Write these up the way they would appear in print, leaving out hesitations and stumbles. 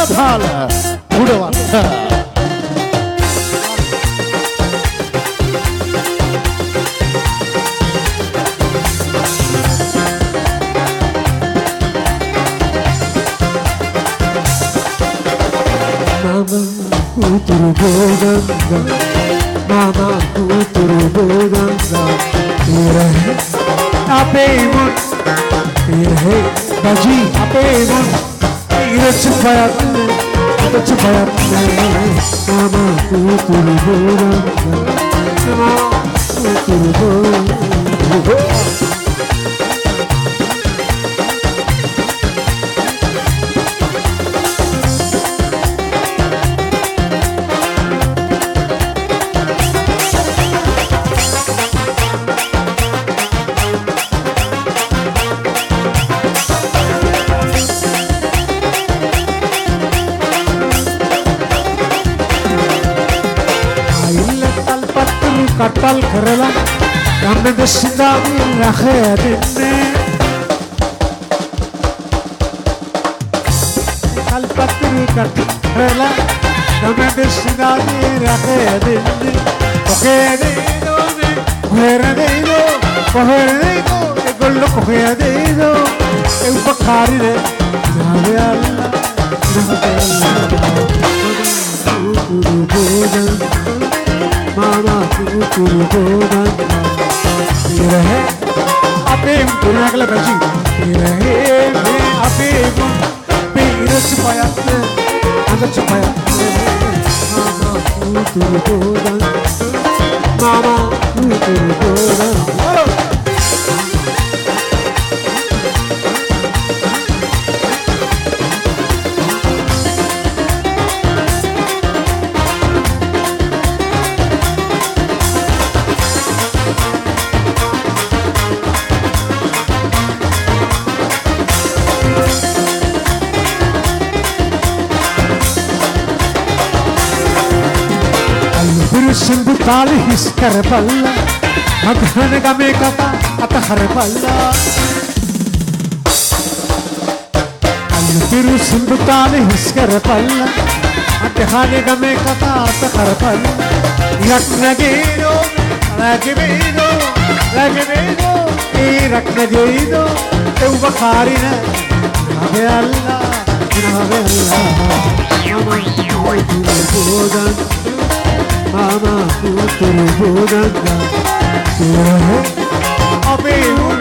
ధాల మూడవ కూతురు బోధంగా మామ కూతురు బోధంగా apeymun baji apeymun çıpayatne mama kuturu boran kuturu boran Katal kırıla yandı dışında bir rahedinne Kalpatını katal kırıla yandı dışında bir rahedinne Kohedeydo ne kohedeydo kohedeydo Egollo kohedeydo Ev bakarine Nabe Allah Nabe Allah Mama kuturu bodan Rahe apem tunakla baji Rahe apem Peira chupayatne anda chupayatne Mama kuturu bodan Mama kuturu bodan Simbu tali his karpalla Madhane game kata ata harpalla Alpiru simbu tali his karpalla Madhane game kata ata harpalla Raknagido Raknagido Raknagido Raknagido Eu bakharina Nabe Allah Nabe Allah Mama Bodan Mama kuturu bodanga Rahe apeymun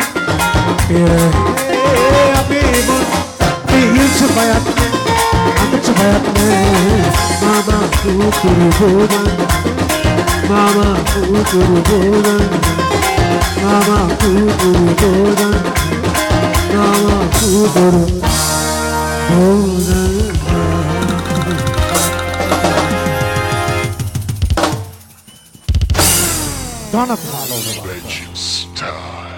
apeymun Peir chupayatne anda chupayatne Mama kuturu bodanga Mama kuturu bodanga Mama kuturu bodanga Mama kuturu bodanga Donut Hollow.